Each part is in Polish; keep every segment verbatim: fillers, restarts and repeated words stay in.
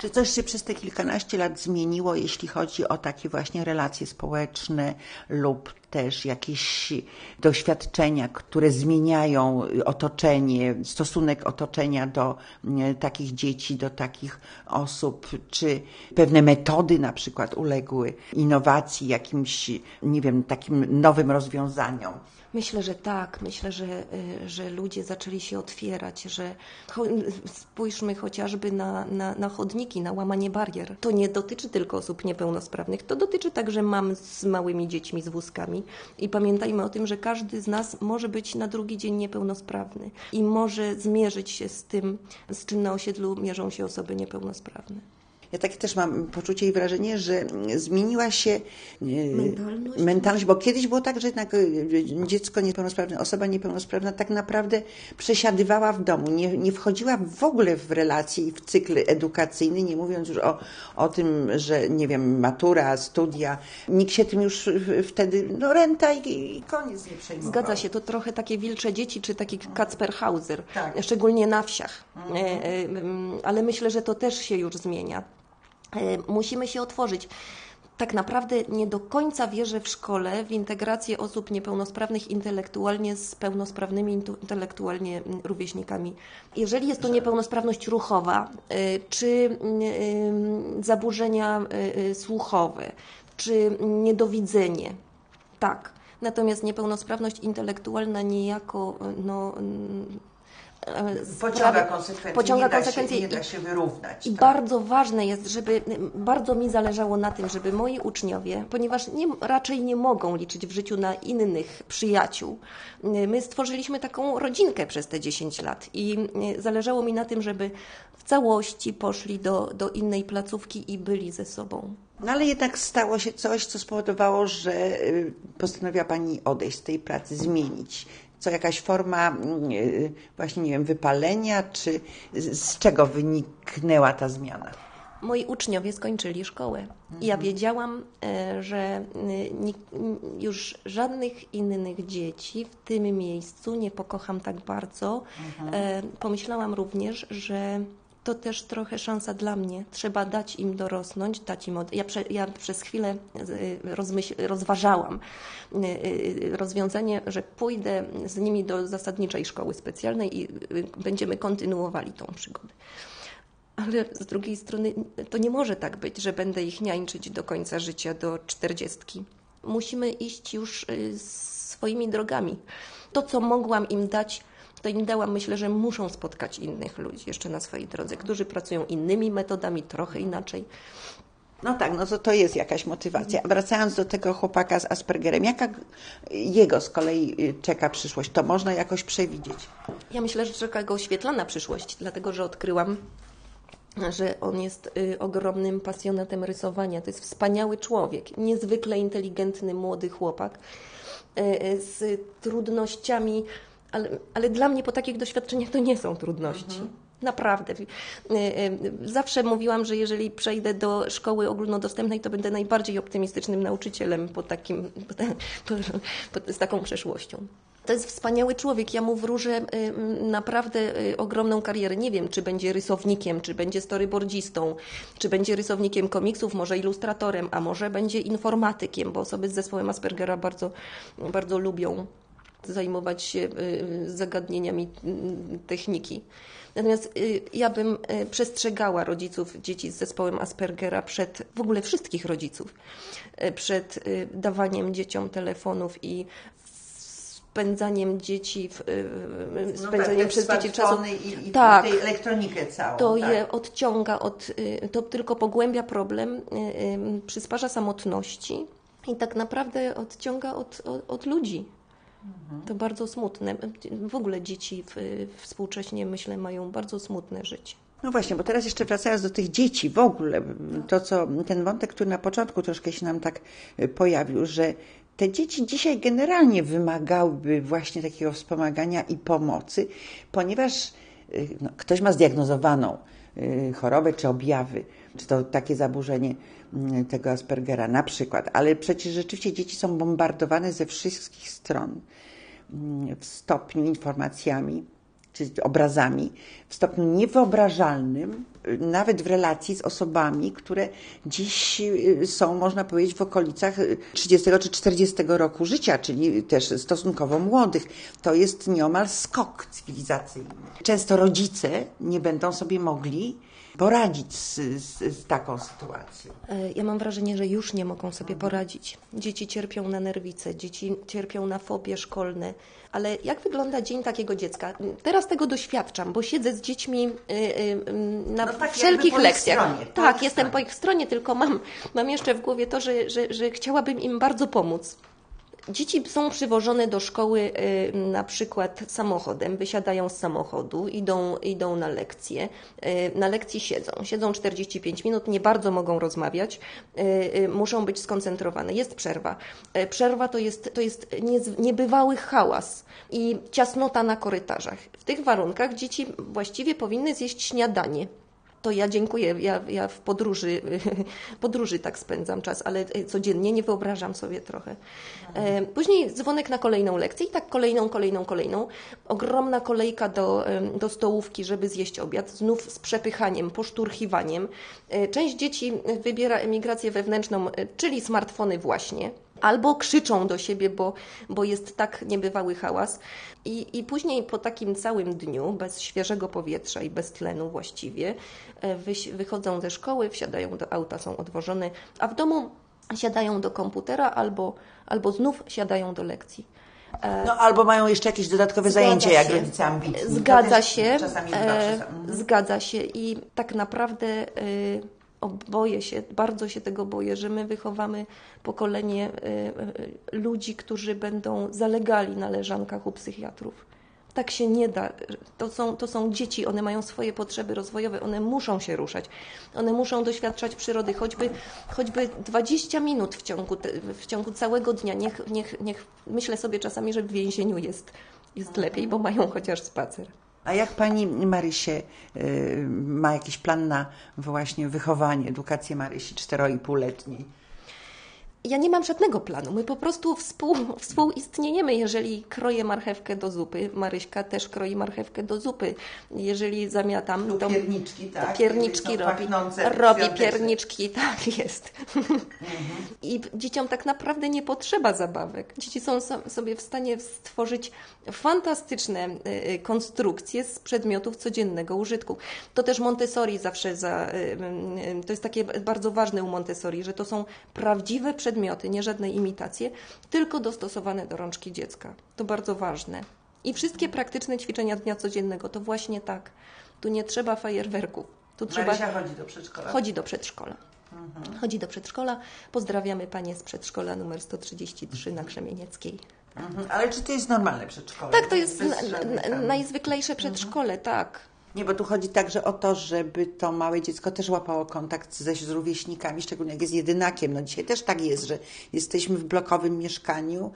Czy coś się przez te kilkanaście lat zmieniło, jeśli chodzi o takie właśnie relacje społeczne lub też jakieś doświadczenia, które zmieniają otoczenie, stosunek otoczenia do takich dzieci, do takich osób? Czy pewne metody na przykład uległy innowacji, jakimś, nie wiem, takim nowym rozwiązaniom? Myślę, że tak. Myślę, że, że ludzie zaczęli się otwierać, że spójrzmy chociażby na, na, na chodniki, na łamanie barier. To nie dotyczy tylko osób niepełnosprawnych, to dotyczy także mam z małymi dziećmi, z wózkami. I pamiętajmy o tym, że każdy z nas może być na drugi dzień niepełnosprawny i może zmierzyć się z tym, z czym na osiedlu mierzą się osoby niepełnosprawne. Ja takie też mam poczucie i wrażenie, że zmieniła się mentalność, mentalność, bo kiedyś było tak, że jednak dziecko niepełnosprawne, osoba niepełnosprawna tak naprawdę przesiadywała w domu, nie, nie wchodziła w ogóle w relacje i w cykl edukacyjny, nie mówiąc już o, o tym, że nie wiem, matura, studia, nikt się tym już wtedy, no renta i, i koniec nie przejmował. Zgadza się, to trochę takie wilcze dzieci, czy taki Kacperhauser, tak. Szczególnie na wsiach, Mhm. ale myślę, że to też się już zmienia. Musimy się otworzyć. Tak naprawdę nie do końca wierzę w szkole w integrację osób niepełnosprawnych intelektualnie z pełnosprawnymi intelektualnie rówieśnikami. Jeżeli jest to niepełnosprawność ruchowa, czy zaburzenia słuchowe, czy niedowidzenie, tak. Natomiast niepełnosprawność intelektualna niejako no, Pociąga konsekwencje, pociąga nie, da konsekwencje się, nie da się wyrównać. I tak. bardzo ważne jest, żeby, bardzo mi zależało na tym, żeby moi uczniowie, ponieważ nie, raczej nie mogą liczyć w życiu na innych przyjaciół, my stworzyliśmy taką rodzinkę przez te dziesięć lat i zależało mi na tym, żeby w całości poszli do, do innej placówki i byli ze sobą. No ale jednak stało się coś, co spowodowało, że postanowiła Pani odejść z tej pracy, zmienić. Co jakaś forma właśnie, nie wiem, wypalenia, czy z czego wyniknęła ta zmiana? Moi uczniowie skończyli szkołę. I ja wiedziałam, że już żadnych innych dzieci w tym miejscu nie pokocham tak bardzo. Mhm. Pomyślałam również, że to też trochę szansa dla mnie. Trzeba dać im dorosnąć, dać im od... ja, prze... ja przez chwilę rozmyśl... rozważałam rozwiązanie, że pójdę z nimi do zasadniczej szkoły specjalnej i będziemy kontynuowali tą przygodę. Ale z drugiej strony to nie może tak być, że będę ich niańczyć do końca życia, do czterdziestki. Musimy iść już swoimi drogami. To, co mogłam im dać, to im dałam. Myślę, że muszą spotkać innych ludzi jeszcze na swojej drodze, którzy pracują innymi metodami, trochę inaczej. No tak, no to to jest jakaś motywacja. Wracając do tego chłopaka z Aspergerem, jaka jego z kolei czeka przyszłość? To można jakoś przewidzieć? Ja myślę, że czeka go świetlana przyszłość, dlatego że odkryłam, że on jest y, ogromnym pasjonatem rysowania. To jest wspaniały człowiek, niezwykle inteligentny, młody chłopak y, y, z trudnościami, ale, ale dla mnie po takich doświadczeniach to nie są trudności. Mhm. Naprawdę. Zawsze mówiłam, że jeżeli przejdę do szkoły ogólnodostępnej, to będę najbardziej optymistycznym nauczycielem po takim, po, po, po, z taką przeszłością. To jest wspaniały człowiek. Ja mu wróżę naprawdę ogromną karierę. Nie wiem, czy będzie rysownikiem, czy będzie storyboardzistą, czy będzie rysownikiem komiksów, może ilustratorem, a może będzie informatykiem, bo osoby z zespołem Aspergera bardzo, bardzo lubią zajmować się zagadnieniami techniki. Natomiast ja bym przestrzegała rodziców dzieci z zespołem Aspergera przed, w ogóle wszystkich rodziców, przed dawaniem dzieciom telefonów i spędzaniem dzieci, w, spędzaniem no, przez dzieci czasu. I, i tak, tej elektronikę całą. To tak. je odciąga, od, to tylko pogłębia problem, przysparza samotności i tak naprawdę odciąga od, od, od ludzi. To bardzo smutne. W ogóle dzieci w, współcześnie, myślę, mają bardzo smutne życie. No właśnie, bo teraz jeszcze wracając do tych dzieci w ogóle, to co, ten wątek, który na początku troszkę się nam tak pojawił, że te dzieci dzisiaj generalnie wymagałyby właśnie takiego wspomagania i pomocy, ponieważ no, ktoś ma zdiagnozowaną chorobę czy objawy, czy to takie zaburzenie tego Aspergera na przykład, ale przecież rzeczywiście dzieci są bombardowane ze wszystkich stron w stopniu informacjami czy obrazami, w stopniu niewyobrażalnym, nawet w relacji z osobami, które dziś są, można powiedzieć, w okolicach trzydziestego czy czterdziestego roku życia, czyli też stosunkowo młodych. To jest nieomal skok cywilizacyjny. Często rodzice nie będą sobie mogli poradzić z, z, z taką sytuacją. Ja mam wrażenie, że już nie mogą sobie poradzić. Dzieci cierpią na nerwice, dzieci cierpią na fobie szkolne. Ale jak wygląda dzień takiego dziecka? Teraz tego doświadczam, bo siedzę z dziećmi na no tak, wszelkich po lekcjach. Stronie, tak, jestem po ich stronie, tylko mam, mam jeszcze w głowie to, że, że, że chciałabym im bardzo pomóc. Dzieci są przywożone do szkoły na przykład samochodem, wysiadają z samochodu, idą, idą na lekcje. Na lekcji siedzą. Siedzą czterdzieści pięć minut, nie bardzo mogą rozmawiać, muszą być skoncentrowane. Jest przerwa. Przerwa to jest, to jest niebywały hałas i ciasnota na korytarzach. W tych warunkach dzieci właściwie powinny zjeść śniadanie. To ja dziękuję, ja, ja w podróży, podróży tak spędzam czas, ale codziennie nie wyobrażam sobie trochę. Później dzwonek na kolejną lekcję i tak kolejną, kolejną, kolejną. Ogromna kolejka do, do stołówki, żeby zjeść obiad, znów z przepychaniem, poszturchiwaniem. Część dzieci wybiera emigrację wewnętrzną, czyli smartfony właśnie. Albo krzyczą do siebie, bo, bo jest tak niebywały hałas. I, I później po takim całym dniu, bez świeżego powietrza i bez tlenu właściwie, wy, wychodzą ze szkoły, wsiadają do auta, są odwożone, a w domu siadają do komputera albo, albo znów siadają do lekcji. No albo mają jeszcze jakieś dodatkowe Zgadza zajęcia, się. jak rodzice ambitni. Zgadza się. Czasami E, mhm. Zgadza się i tak naprawdę... Y, boję się, bardzo się tego boję, że my wychowamy pokolenie y, y, ludzi, którzy będą zalegali na leżankach u psychiatrów. Tak się nie da. To są, to są dzieci, one mają swoje potrzeby rozwojowe, one muszą się ruszać. One muszą doświadczać przyrody, choćby, choćby dwadzieścia minut w ciągu, te, w ciągu całego dnia. Niech, niech, niech, myślę sobie czasami, że w więzieniu jest, jest lepiej, bo mają chociaż spacer. A jak pani Marysie y, ma jakiś plan na właśnie wychowanie, edukację Marysi cztero i półletniej? Ja nie mam żadnego planu. My po prostu współ, współistniejemy. Jeżeli kroję marchewkę do zupy, Maryśka też kroi marchewkę do zupy. Jeżeli zamiatam, to... to pierniczki, tak? Pierniczki robi. Robi pierniczki, tak jest. Mhm. I dzieciom tak naprawdę nie potrzeba zabawek. Dzieci są sobie w stanie stworzyć fantastyczne konstrukcje z przedmiotów codziennego użytku. To też Montessori zawsze, za, to jest takie bardzo ważne u Montessori, że to są prawdziwe przedmioty, Przedmioty, nie żadne imitacje, tylko dostosowane do rączki dziecka. To bardzo ważne. I wszystkie praktyczne ćwiczenia dnia codziennego to właśnie tak. Tu nie trzeba fajerwerków. Tu Marysia trzeba... chodzi do przedszkola? Chodzi do przedszkola. Mhm. Chodzi do przedszkola. Pozdrawiamy Panie z przedszkola numer sto trzydzieści trzy na Krzemienieckiej. Mhm. Ale czy to jest normalne przedszkole? Tak, to jest na, na, najzwyklejsze przedszkole, mhm. tak. Nie, bo tu chodzi także o to, żeby to małe dziecko też łapało kontakt ze z rówieśnikami, szczególnie jak jest jedynakiem. No dzisiaj też tak jest, że jesteśmy w blokowym mieszkaniu,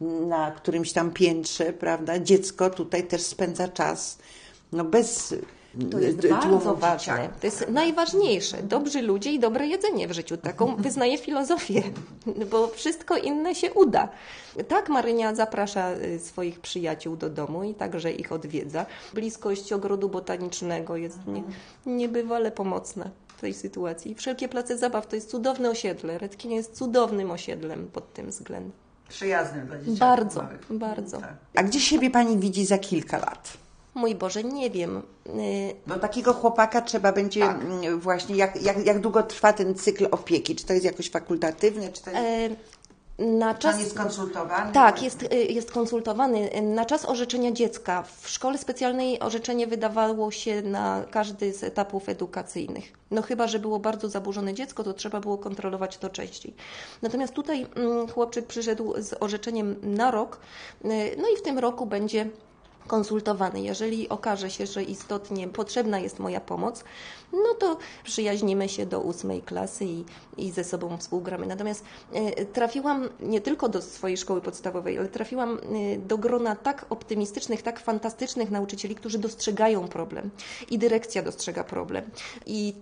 na którymś tam piętrze, prawda? Dziecko tutaj też spędza czas, no bez... To jest bardzo ważne. To jest najważniejsze. Dobrzy ludzie i dobre jedzenie w życiu. Taką wyznaję filozofię, bo wszystko inne się uda. Tak, Marynia zaprasza swoich przyjaciół do domu i także ich odwiedza. Bliskość ogrodu botanicznego jest nie, niebywale pomocna w tej sytuacji. Wszelkie place zabaw to jest cudowne osiedle. Redkin jest cudownym osiedlem pod tym względem. Przyjaznym dla dzieciaków. Bardzo, małych. bardzo. Tak. A gdzie siebie Pani widzi za kilka lat? Mój Boże, nie wiem. Do takiego chłopaka trzeba będzie tak. właśnie, jak, jak, jak długo trwa ten cykl opieki? Czy to jest jakoś fakultatywne? Czy to jest... E, na czas... Pan jest konsultowany? Tak, jest, jest konsultowany. Na czas orzeczenia dziecka w szkole specjalnej orzeczenie wydawało się na każdy z etapów edukacyjnych. No chyba, że było bardzo zaburzone dziecko, to trzeba było kontrolować to częściej. Natomiast tutaj chłopczyk przyszedł z orzeczeniem na rok, no i w tym roku będzie konsultowany. Jeżeli okaże się, że istotnie potrzebna jest moja pomoc, no to przyjaźnimy się do ósmej klasy i, i ze sobą współgramy. Natomiast y, trafiłam nie tylko do swojej szkoły podstawowej, ale trafiłam y, do grona tak optymistycznych, tak fantastycznych nauczycieli, którzy dostrzegają problem i dyrekcja dostrzega problem. I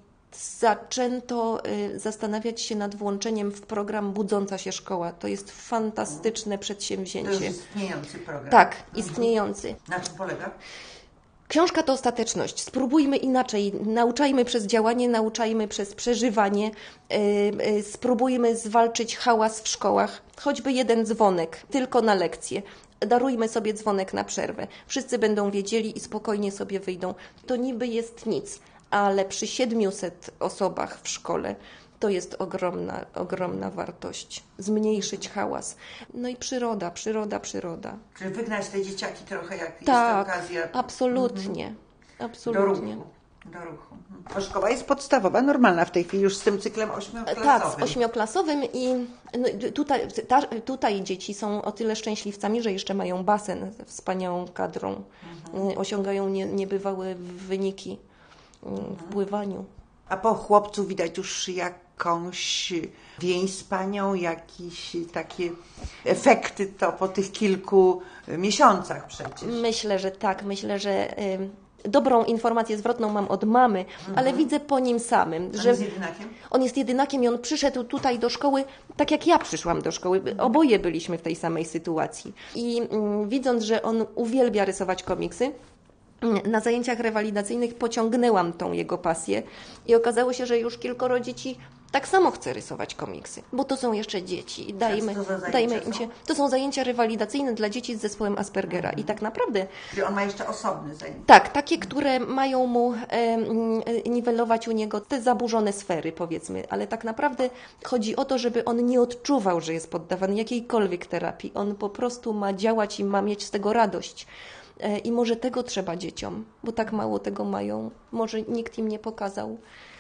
zaczęto y, zastanawiać się nad włączeniem w program Budząca się Szkoła. To jest fantastyczne przedsięwzięcie. To jest istniejący program. Tak, istniejący. Na czym polega? Książka to ostateczność. Spróbujmy inaczej. Nauczajmy przez działanie, nauczajmy przez przeżywanie. Yy, yy, spróbujmy zwalczyć hałas w szkołach. Choćby jeden dzwonek, tylko na lekcję. Darujmy sobie dzwonek na przerwę. Wszyscy będą wiedzieli i spokojnie sobie wyjdą. To niby jest nic, ale przy siedmiuset osobach w szkole to jest ogromna, ogromna wartość. Zmniejszyć hałas. No i przyroda, przyroda, przyroda. Czyli wygnać te dzieciaki trochę, jak tak, jest okazja. Absolutnie, mhm. absolutnie. Do ruchu. Do ruchu. A szkoła jest podstawowa, normalna w tej chwili, już z tym cyklem ośmioklasowym. Tak, z ośmioklasowym i no, tutaj, ta, tutaj dzieci są o tyle szczęśliwcami, że jeszcze mają basen ze wspaniałą kadrą. Mhm. Osiągają nie, niebywałe wyniki mhm. w pływaniu. A po chłopcu widać już jakąś więź z panią, jakieś takie efekty to po tych kilku miesiącach przecież. Myślę, że tak. Myślę, że y, dobrą informację zwrotną mam od mamy, mhm. ale widzę po nim samym. On że jest jedynakiem? On jest jedynakiem i on przyszedł tutaj do szkoły, tak jak ja przyszłam do szkoły. Oboje byliśmy w tej samej sytuacji. I y, widząc, że on uwielbia rysować komiksy, na zajęciach rewalidacyjnych pociągnęłam tą jego pasję i okazało się, że już kilkoro dzieci tak samo chce rysować komiksy, bo to są jeszcze dzieci. Dajmy, dajmy im się. To są zajęcia rewalidacyjne dla dzieci z zespołem Aspergera i tak naprawdę... Czyli on ma jeszcze osobne zajęcia. Tak, takie, które mają mu e, e, niwelować u niego te zaburzone sfery, powiedzmy, ale tak naprawdę chodzi o to, żeby on nie odczuwał, że jest poddawany jakiejkolwiek terapii. On po prostu ma działać i ma mieć z tego radość. I może tego trzeba dzieciom, bo tak mało tego mają. Może nikt im nie pokazał.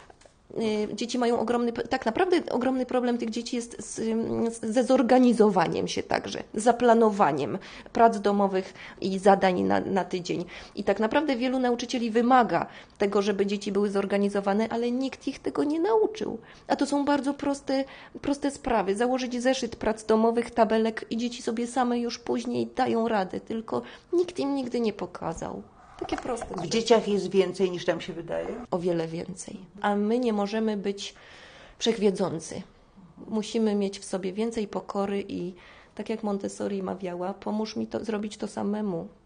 Dzieci mają ogromny, tak naprawdę ogromny problem tych dzieci jest z, ze zorganizowaniem się także, zaplanowaniem prac domowych i zadań na, na tydzień. I tak naprawdę wielu nauczycieli wymaga tego, żeby dzieci były zorganizowane, ale nikt ich tego nie nauczył. A to są bardzo proste, proste sprawy. Założyć zeszyt prac domowych, tabelek i dzieci sobie same już później dają radę, tylko nikt im nigdy nie pokazał. Takie proste. W dzieciach jest więcej niż nam się wydaje? O wiele więcej. A my nie możemy być wszechwiedzący. Musimy mieć w sobie więcej pokory i tak jak Montessori mawiała, pomóż mi to zrobić to samemu.